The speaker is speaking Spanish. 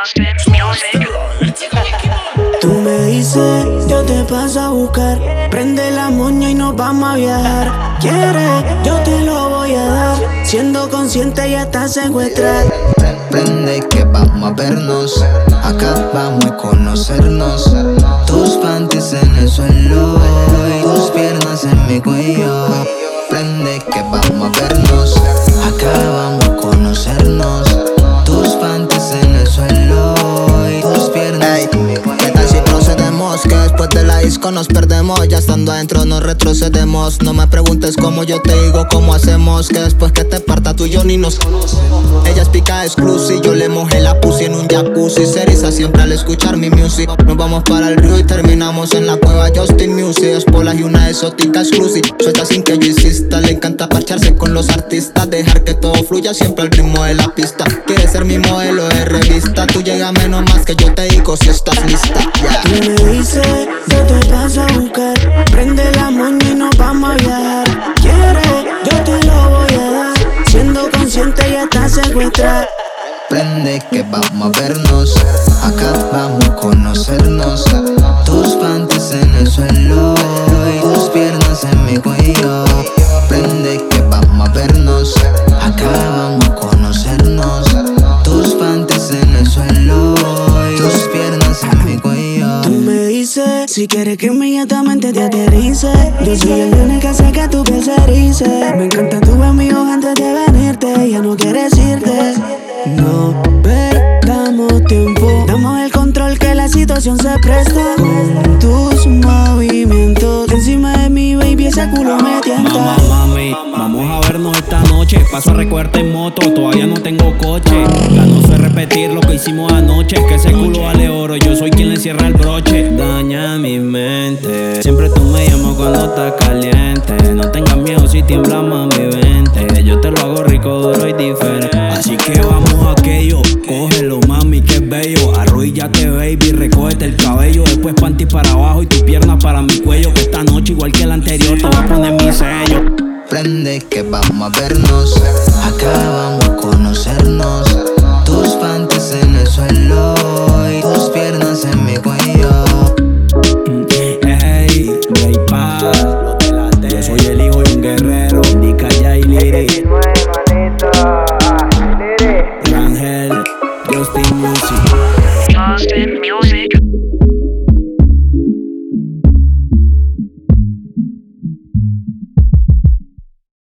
Tú me dices, yo te paso a buscar. Prende la moña y nos vamos a viajar. ¿Quieres? Yo te lo voy a dar. Siendo consciente ya estás secuestrada. Prende que vamos a vernos. Acabamos de conocernos. Tus panties en el suelo y tus piernas en mi cuello. Prende que vamos a vernos. Acabamos de conocernos. Tus panties en el suelo y tus piernas en mi cuello. ¿Qué tal si procedemos? Que después de la disco nos perdemos. Ya estando adentro nos retrocedemos. No me preguntes cómo, yo te digo cómo hacemos. Que después que te parta tú y yo ni nos conocemos. Ella es pica exclusive, yo le mojé la pussy en un jacuzzi. Se eriza siempre al escuchar mi music. Nos vamos para el río y terminamos en la cueva Justin Music. Espolas y una exótica exclusive. Suelta sin que yo insista, le encanta parcharse con los artistas. Dejar que todo fluya siempre al ritmo de la pista. Quiere ser mi modelo de revista. Tú llega menos más que yo te digo si estás lista. Yeah. Tú me dices, yo te paso a buscar. Prende la moña y nos vamos a viajar. ¿Quieres? Yo te lo voy a dar. Siendo consciente ya estás secuestrada. Prende que vamos a vernos. Acabamos de conocernos. Tus panties en el suelo y tus piernas en mi cuello. Prende que vamos a vernos. Acabamos de conocernos. Tus panties en el suelo y tus piernas en mi cuello. Tú me dices, si quieres que inmediatamente te aterrice. Yo soy el nene que hace que tu piel se erice. Me encanta tu amigo antes de venirte. Ya no quieres irte. No perdamos tiempo. Damos el control que la situación se presta. Con tus movimientos encima de mi baby, ese culo me tienta. Mami, vamos a vernos esta noche. Paso a recogerte en moto, todavía no tengo coche. Ya no sé repetir lo que hicimos anoche. Que ese culo vale oro, yo soy quien le cierra el broche. Daña mi mente, siempre tú me llamas cuando estás caliente. No tengas miedo si tiembla, mami, vente. Yo te lo hago rico, duro y diferente. Así que vamos a aquello, cógelo mami, que es bello. Arrodíllate baby, recógete el cabello. Después panty para abajo y tus piernas para mi cuello. Que esta noche igual que la anterior te voy a poner mi sello. Prende que vamos a vernos. Acabamos de conocernos. Tus panties en el suelo y tus piernas en mi cuello. Hey, Ray Paz, yo soy el hijo de un guerrero. Indica ya y Liri.